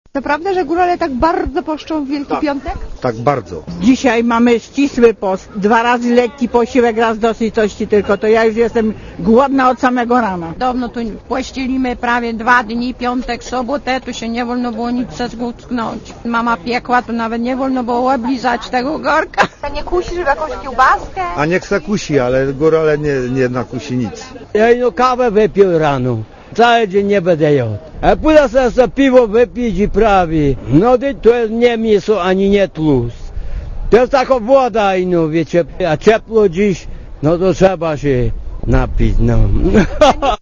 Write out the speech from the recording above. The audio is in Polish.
To prawda, że górale tak bardzo poszczą w Wielki Piątek? Tak bardzo. Dzisiaj mamy ścisły post, 2 razy lekki posiłek, raz dosytości tylko, to ja już jestem głodna od samego rana. Dawno tu pościelimy prawie 2 dni, piątek, sobotę, tu się nie wolno było nic zgutknąć. Mama piekła, tu nawet nie wolno było oblizać tego garka. A nie kusi, żeby jakąś kiełbaskę? A niech se kusi, ale górale nie nakusi nic. Ja ino kawę wypił rano. Cały dzień nie będę jadł. A pójdę sobie piwo wypić i prawie. No to jest nie mięso ani nie tłust. To jest taka woda ino, wiecie. A ciepło dziś, no to trzeba się napić, no.